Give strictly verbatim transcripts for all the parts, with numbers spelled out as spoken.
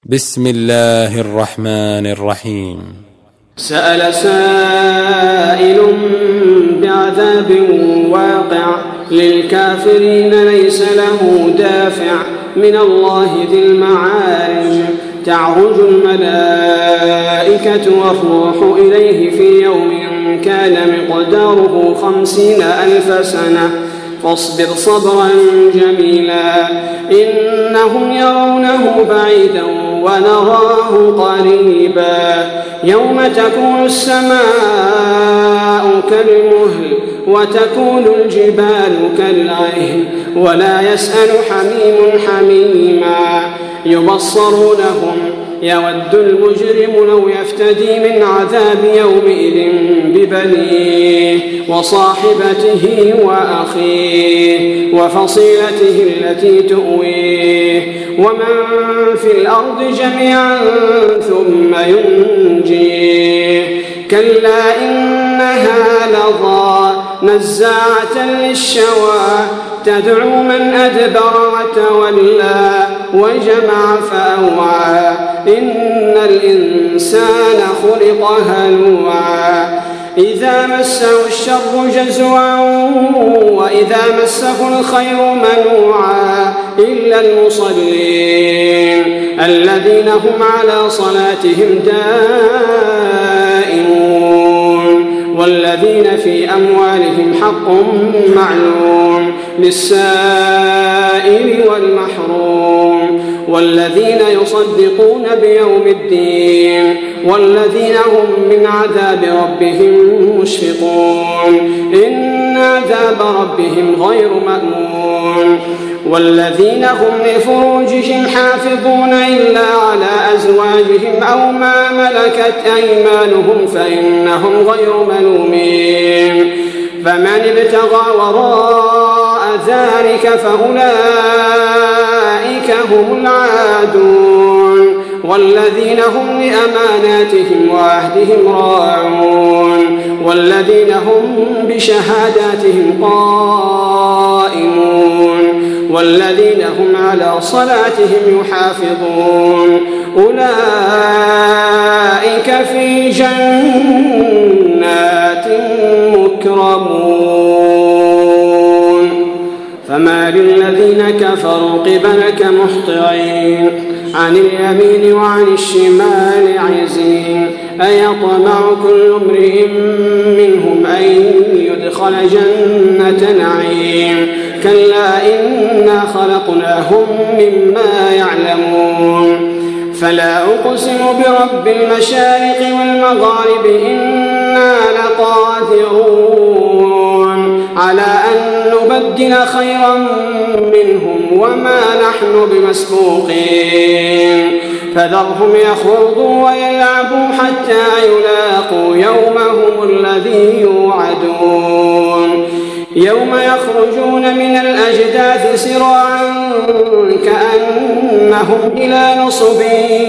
بسم الله الرحمن الرحيم. سأل سائل بعذاب واقع للكافرين ليس له دافع من الله ذي المعارج تعرج الملائكة والروح إليه في يوم كان مقداره خمسين ألف سنة فاصبر صبرا جميلا إنهم يرونه بعيدا ونراه قريبا يوم تكون السماء كالمهل وتكون الجبال كالعهن ولا يسأل حميم حميما يبصرونهم يود المجرم لو يفتدي من عذاب يومئذ ببنيه وصاحبته وأخيه وفصيلته التي تؤويه ومن في الأرض جميعا ثم ينجيه كلا إنها لظى نزاعة للشوى تدعو من أدبر وتولى وجمع فأوعى إن الإنسان خلق هلوعا إذا مسه الشر جزوعا وإذا مسه الخير منوعا إلا المصلين الذين هم على صلاتهم دائمون والذين في أموالهم حق معلوم للسائل والمحروم والذين يصدقون بيوم الدين والذين هم من عذاب ربهم مشفقون إن عذاب ربهم غير مأمون والذين هم لفروجهم حافظون إلا على أزواجهم أو ما ملكت أيمانهم فإنهم غير ملومين فمن ابتغى وراء ذلك فأولئك هم العادون والذين هم لأماناتهم وعهدهم راعون والذين هم بشهاداتهم قائمون والذين هم على صلاتهم يحافظون أولئك في جنات مكرمون فما للذين كفروا قبلك مهطعين عن اليمين وعن الشمال عزين أيطمع كل امرئ منهم أن يدخل جنة نعيم كلا إنا خلقناهم مما يعلمون فلا أقسم برب المشارق والمغارب إنا لقادرون على أن نبدل خيرا منهم وما نحن بمسبوقين فذرهم يخوضوا ويلعبوا حتى يلاقوا يومهم الذي يوعدون يوم يخرجون من الأجداث سراعا كأنهم إلى نصب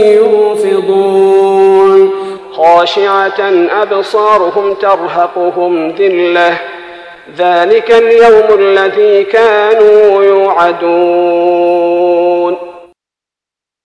يوفضون خاشعة أبصارهم ترهقهم ذلة ذلك اليوم الذي كانوا يوعدون.